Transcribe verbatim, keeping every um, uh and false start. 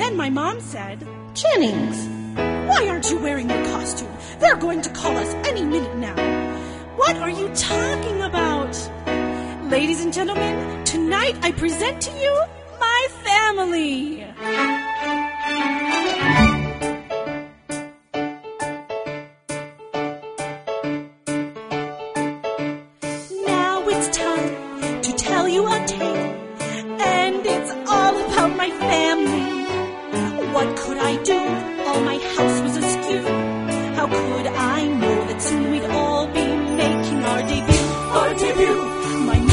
Then my mom said, Jennings, why aren't you wearing your costume? They're going to call us any minute now. What are you talking about? Ladies and gentlemen, tonight I present to you my family.